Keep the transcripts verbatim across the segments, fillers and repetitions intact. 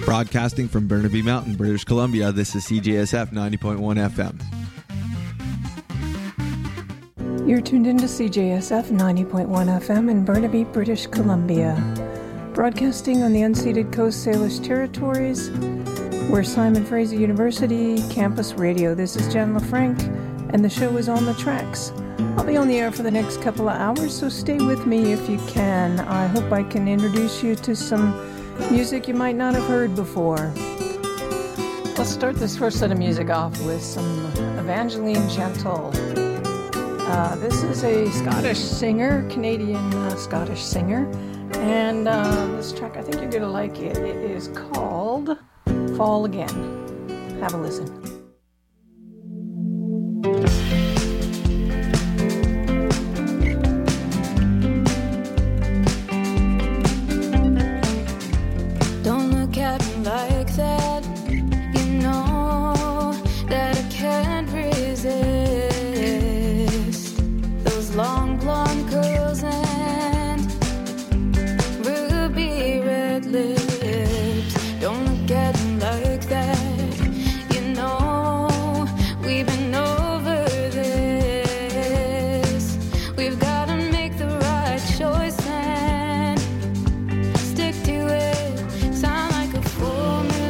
Broadcasting from Burnaby Mountain, British Columbia, this is C J S F ninety point one F M. You're tuned into C J S F ninety point one F M in Burnaby, British Columbia. Broadcasting on the unceded Coast Salish Territories, we're Simon Fraser University Campus Radio. This is Jen LaFranc, and the show is On the Tracks. I'll be on the air for the next couple of hours, so stay with me if you can. I hope I can introduce you to some music you might not have heard before. Let's start this first set of music off with some Evangeline Gentle. Uh, this is a Scottish singer, Canadian uh, Scottish singer, and uh, this track, I think you're going to like it. It is called Fall Again. Have a listen. Stick to it, sound like a fool.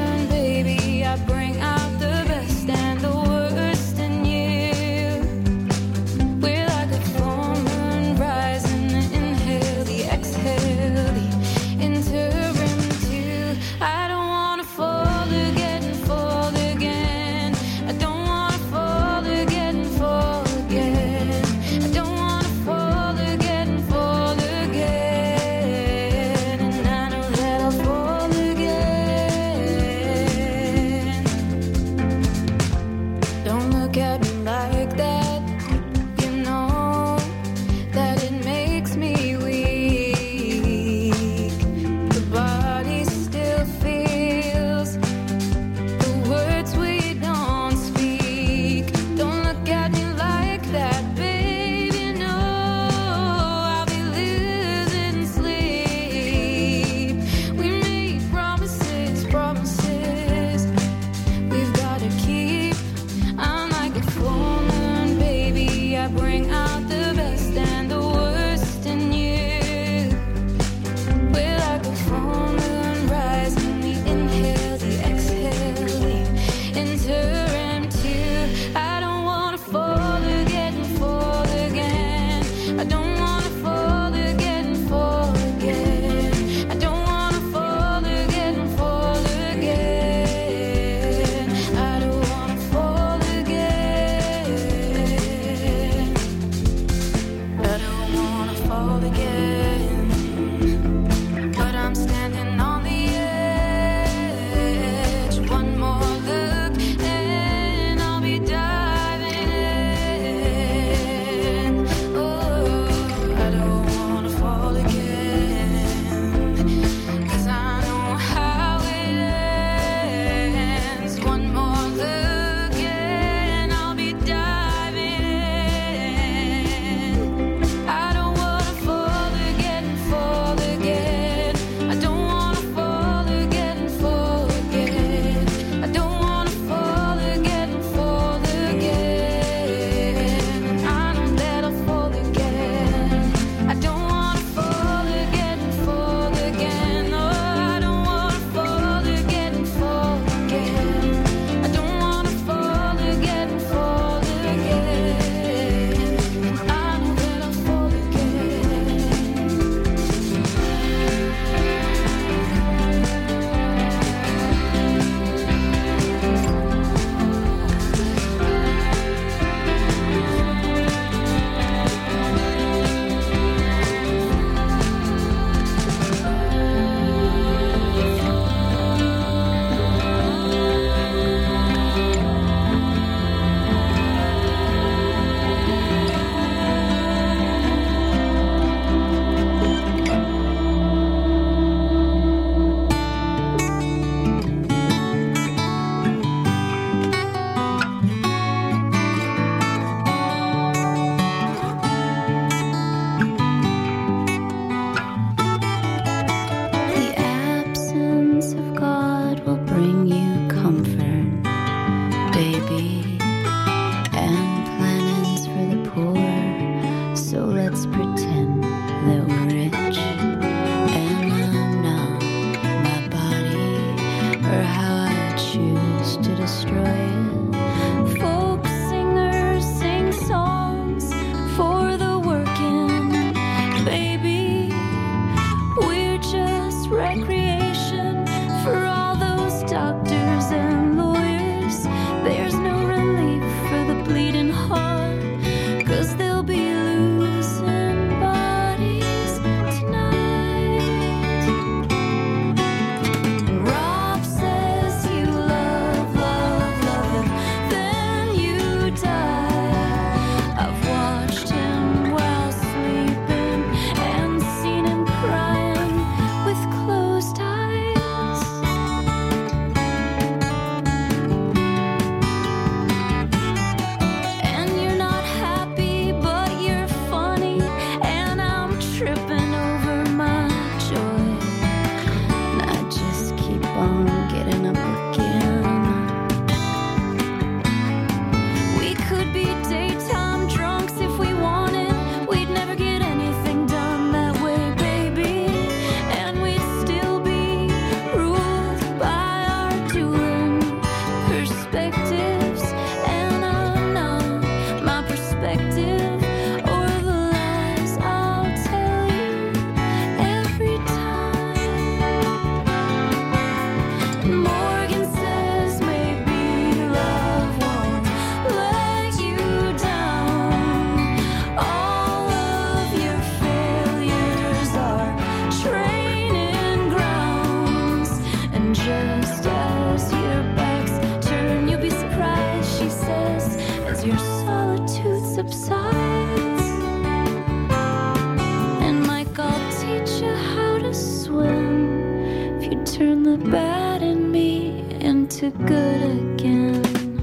the bad in me into good again.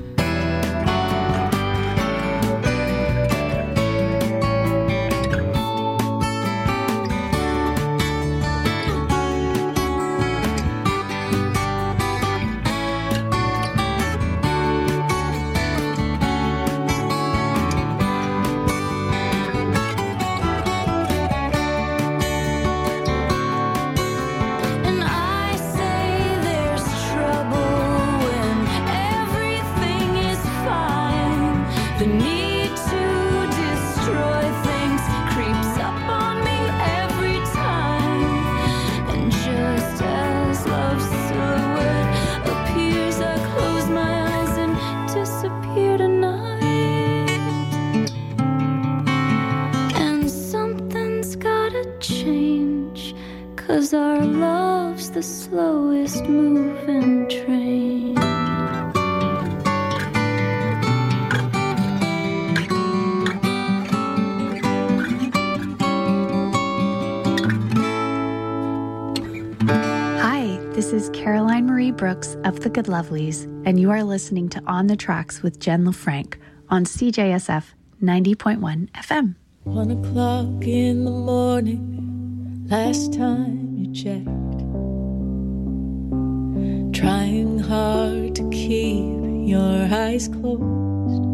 Our love's the slowest moving train. Hi, this is Caroline Marie Brooks of The Good Lovelies, and you are listening to On the Tracks with Jen LaFranc on C J S F ninety point one F M. One o'clock in the morning, last time checked, trying hard to keep your eyes closed.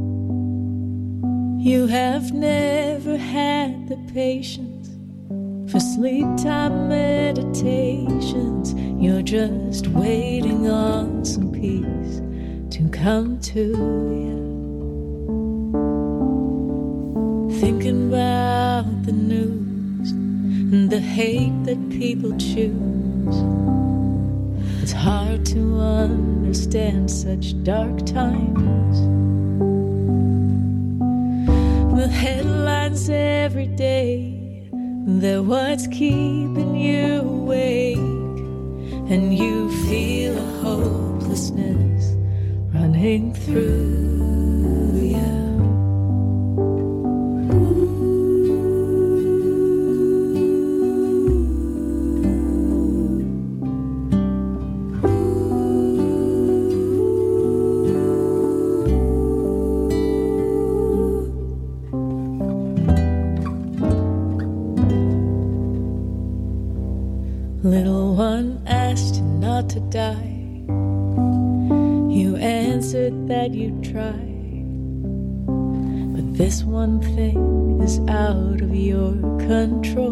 You have never had the patience for sleep time meditations. You're just waiting on some peace to come to you. Thinking about the news and the hate that people choose. It's hard to understand such dark times. The headlines every day, they're what's keeping you awake, and you feel a hopelessness running through you. Little one asked you not to die. You answered that you'd try. But this one thing is out of your control.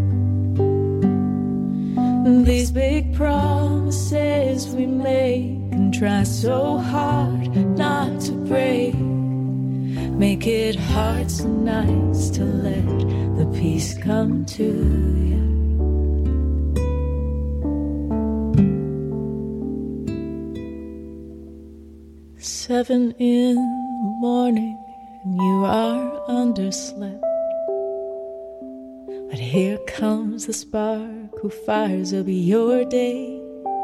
These big promises we make and try so hard not to break, make it hard some nights to let the peace come to you. Seven in the morning and you are underslept, but here comes the spark who fires up your day.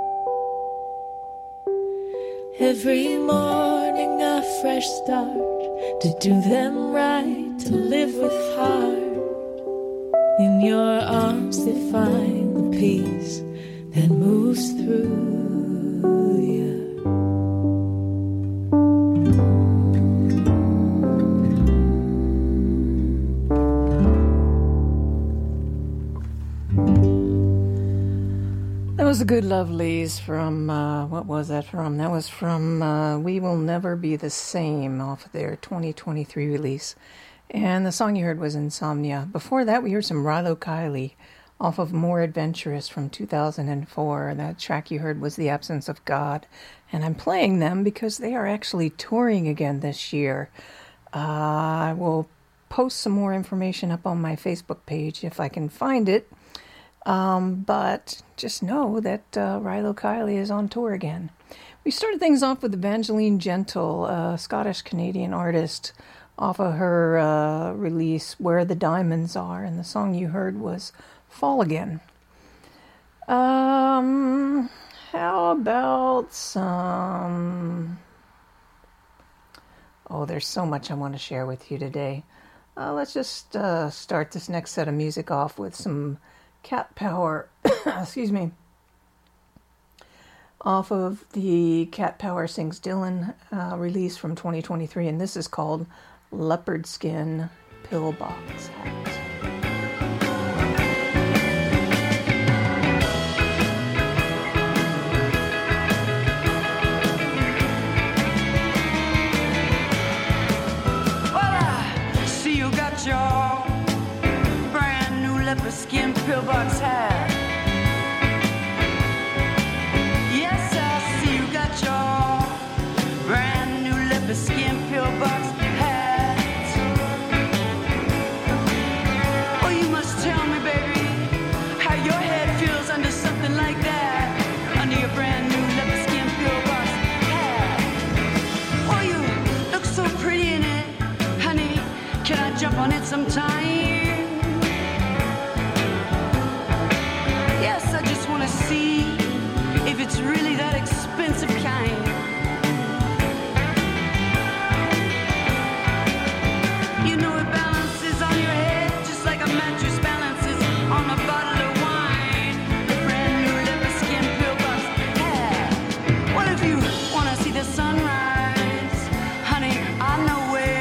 Every morning a fresh start, to do them right, to live with heart. In your arms they find the peace that moves through you. That was the Good Lovelies from, uh, what was that from? That was from uh, We Will Never Be the Same off of their twenty twenty-three release. And the song you heard was Insomnia. Before that, we heard some Rilo Kiley off of More Adventurous from two thousand four. That track you heard was The Absence of God. And I'm playing them because they are actually touring again this year. Uh, I will post some more information up on my Facebook page if I can find it. Um, but just know that uh, Rilo Kiley is on tour again. We started things off with Evangeline Gentle, a Scottish-Canadian artist, off of her uh, release Where the Diamonds Are, and the song you heard was Fall Again. Um, how about some... Oh, there's so much I want to share with you today. Uh, let's just uh, start this next set of music off with some Cat Power, excuse me, off of the Cat Power Sings Dylan uh, release from twenty twenty-three, and this is called Leopard Skin Pillbox Hat. Your brand new leopard skin pillbox hat. Yes, I see you got your brand new leopard skin pillbox hat. Oh, you must tell me, baby, how your head feels under something like that, under your brand new leopard skin pillbox hat. Oh, you look so pretty in it, honey. Can I jump on it sometime? Yes, I just want to see if it's really that expensive kind. You know it balances on your head just like a mattress balances on a bottle of wine. The brand new leopard skin pillbox hat. What if you want to see the sunrise? Honey, I know where.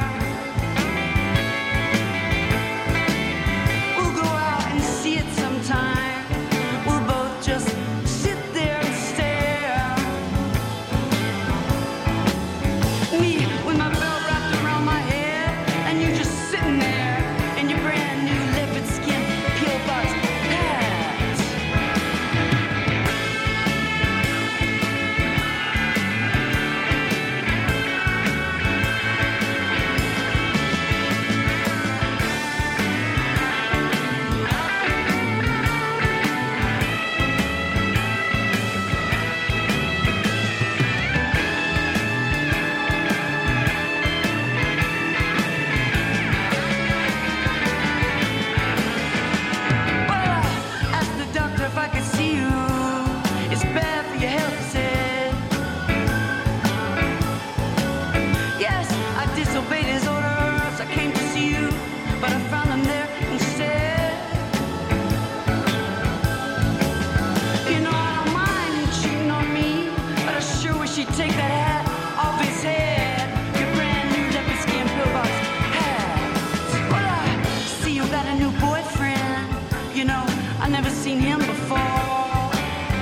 Take that hat off his head, your brand new leopard skin pillbox hat. Well, I see you got a new boyfriend. You know, I never seen him before.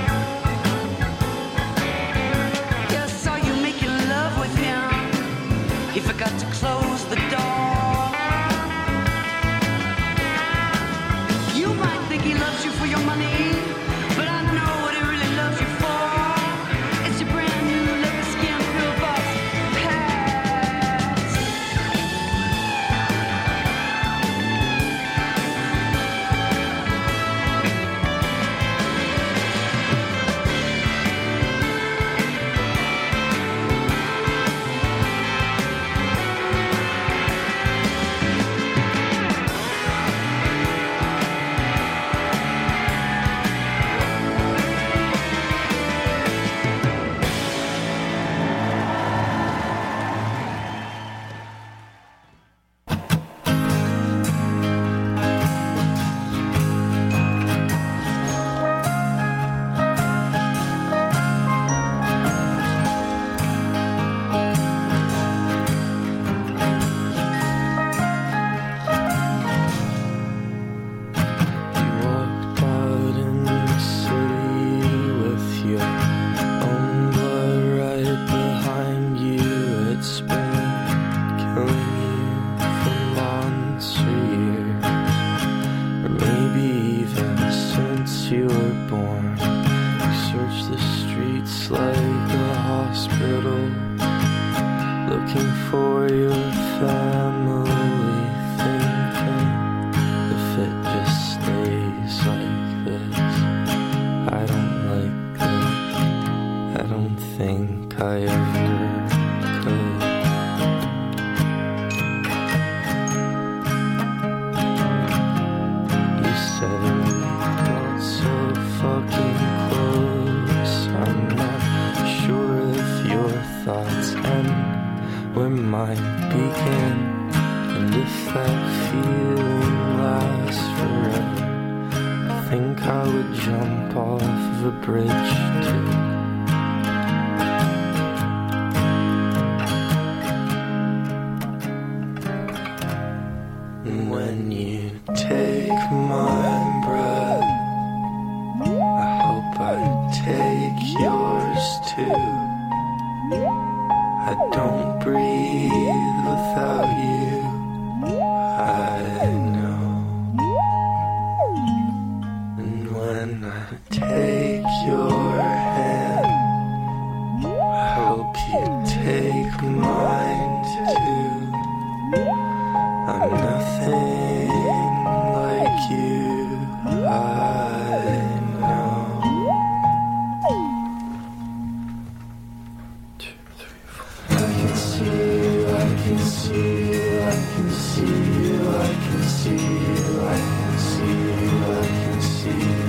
Yeah, I saw you making love with him. He forgot to close the door. You might think he loves you for your money, but I know what he really loves you for. It's your brand new think I would jump off the bridge too. too. I don't breathe without you. I know. And when I take your hand, I hope you take mine too. I'm nothing like you. I know. Two, three, four. I can see you, I can see you, I can see you, I can see you, I can see you, I can see you.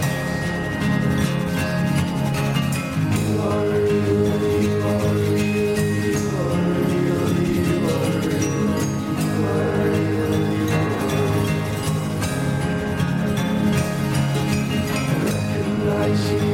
You are real, you are real, you are real, you are real, you are real, you are real. I recognize you.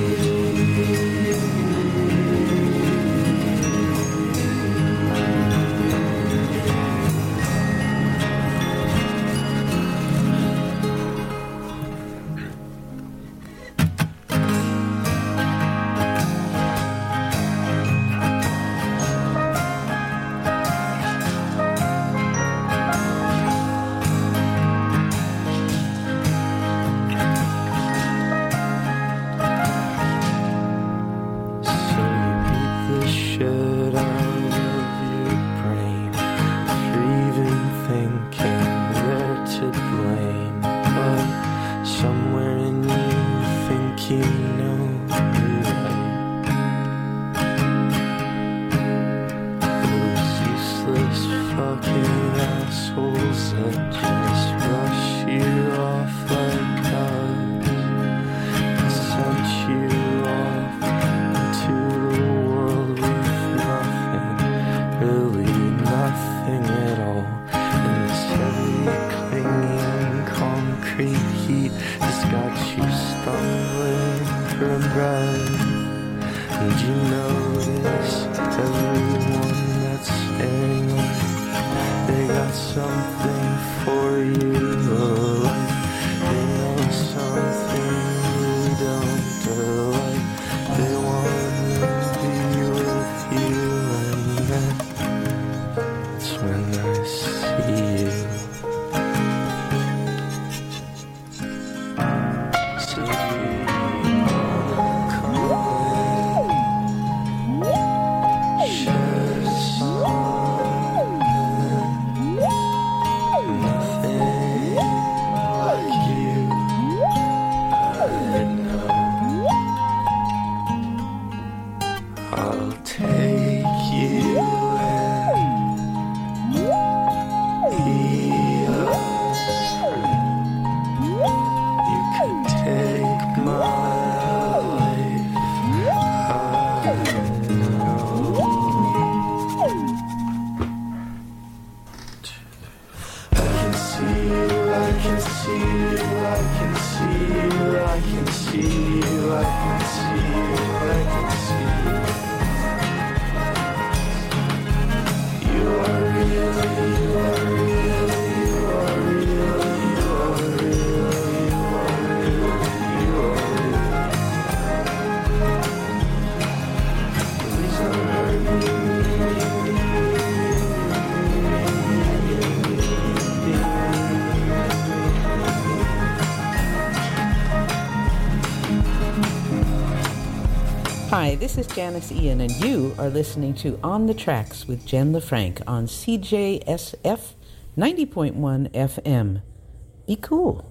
Hi, this is Janice Ian, and you are listening to On the Tracks with Jen LaFranc on C J S F ninety point one F M. Be cool.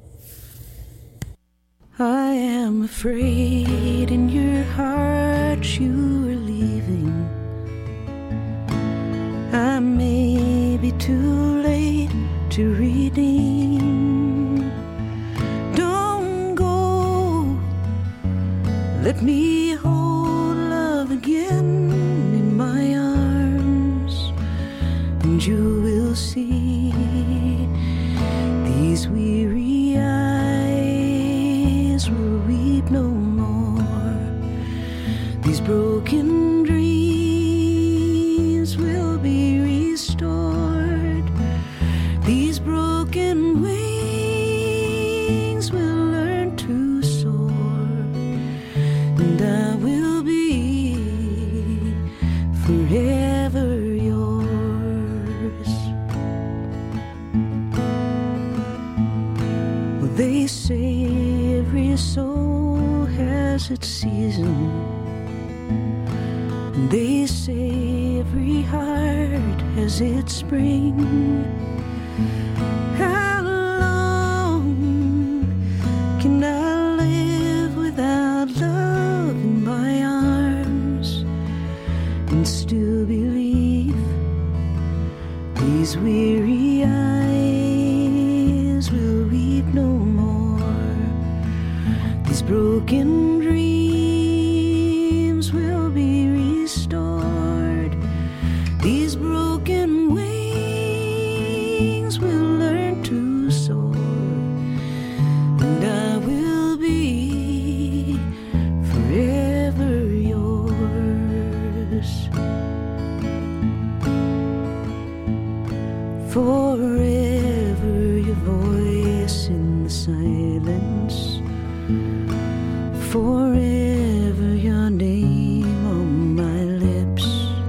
I am afraid in your heart you are leaving. I may be too late to redeem. Don't go. Let me hold love again in my arms, and you will see these weary eyes will weep no more. These broken dreams will be restored. These broken wings will learn to soar, and I will be opposite season. They say every heart has its spring. How long can I live without love in my arms and still believe these weary eyes will weep no more? These broken dreams will be restored. These broken wings will learn to soar, and I will be forever yours. Forever your voice in the silence. Forever your name on my lips.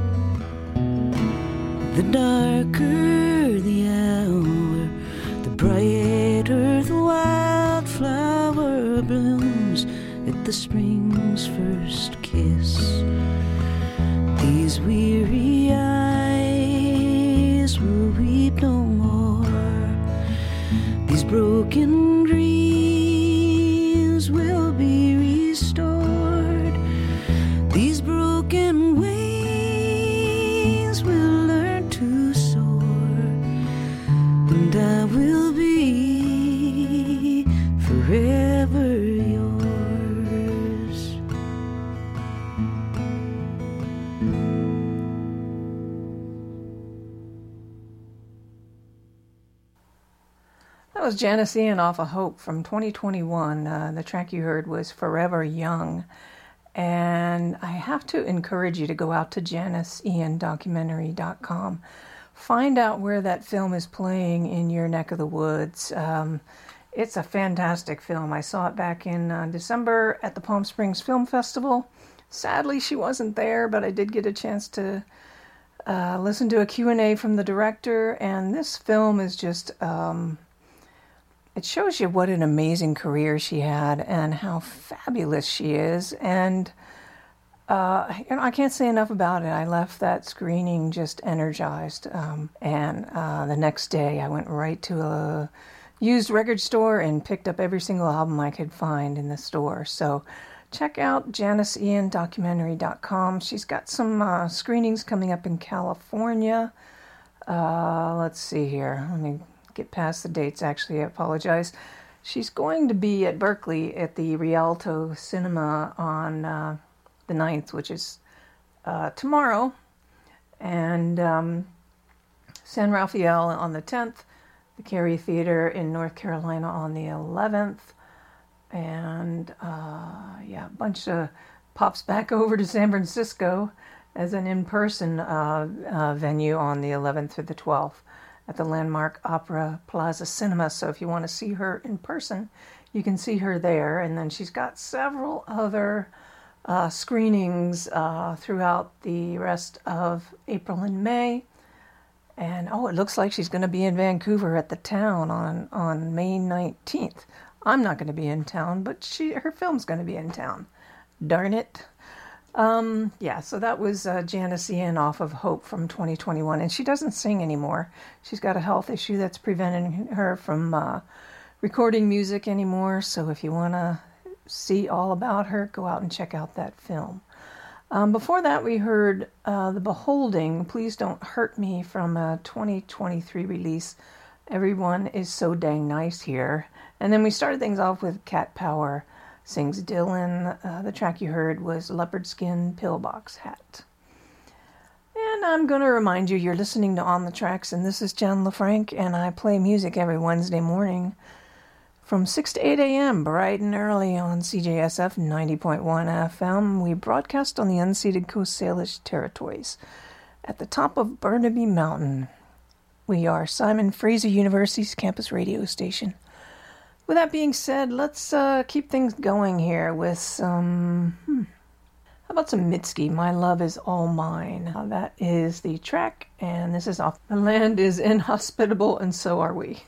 The darker the hour, the brighter the wildflower blooms at the spring's first kiss. These weary eyes will weep no more. These broken dreams will be restored. These broken wings will learn to soar, and I will be forever yours. That was Janice Ian off of Hope from twenty twenty-one. Uh, the track you heard was Forever Young. And I have to encourage you to go out to janice ian documentary dot com. Find out where that film is playing in your neck of the woods. Um, it's a fantastic film. I saw it back in uh, December at the Palm Springs Film Festival. Sadly, she wasn't there, but I did get a chance to uh, listen to a Q and A from the director. And this film is just... Um, It shows you what an amazing career she had and how fabulous she is. And uh, you know, I can't say enough about it. I left that screening just energized. Um, and uh, the next day I went right to a used record store and picked up every single album I could find in the store. So check out janice ian documentary dot com. She's got some uh, screenings coming up in California. Uh, let's see here. Let me... get past the dates, actually. I apologize. She's going to be at Berkeley at the Rialto Cinema on uh, the ninth, which is uh, tomorrow, and um, San Rafael on the tenth, the Cary Theater in North Carolina on the eleventh, and uh, yeah, a bunch of pops back over to San Francisco as an in-person uh, uh, venue on the eleventh through the twelfth. At the Landmark Opera Plaza Cinema. So if you want to see her in person, you can see her there. And then she's got several other uh, screenings uh, throughout the rest of April and May. And oh, it looks like she's going to be in Vancouver at the Town on, on May nineteenth. I'm not going to be in town, but she her film's going to be in town. Darn it. Um, yeah, so that was uh, Janice Ian off of Hope from twenty twenty-one, and she doesn't sing anymore. She's got a health issue that's preventing her from uh, recording music anymore, so if you want to see all about her, go out and check out that film. Um, before that, we heard uh, The Beholding, Please Don't Hurt Me, from a twenty twenty-three release, Everyone Is So Dang Nice Here. And then we started things off with Cat Power sings Dylan. Uh, the track you heard was Leopard Skin Pillbox Hat. And I'm going to remind you, you're listening to On the Tracks, and this is Jen LaFranc, and I play music every Wednesday morning from six to eight a.m., bright and early on C J S F ninety point one F M. We broadcast on the unceded Coast Salish territories at the top of Burnaby Mountain. We are Simon Fraser University's campus radio station. With that being said, let's uh, keep things going here with some... Hmm, how about some Mitski, My Love Is All Mine. Uh, that is the track, and this is off The Land Is Inhospitable, and So Are We.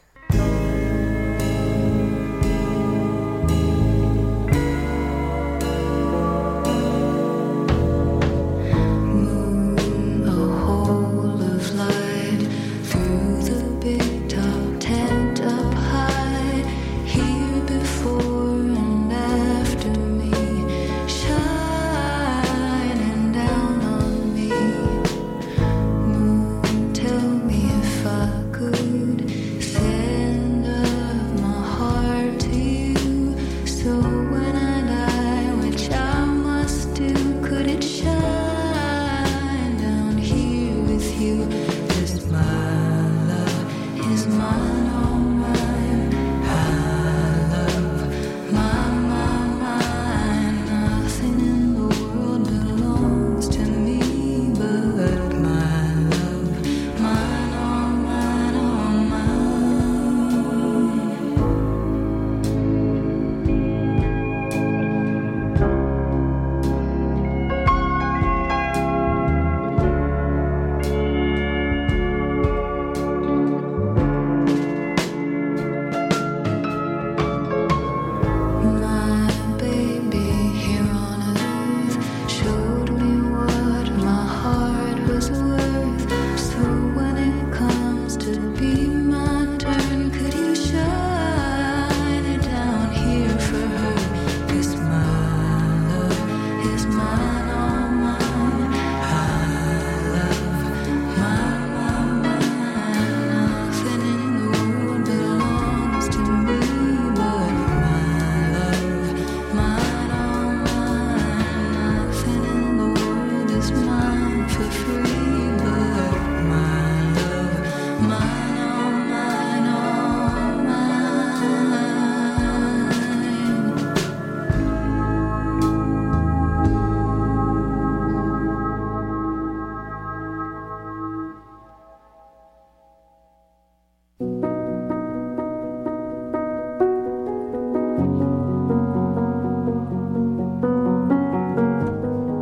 for free.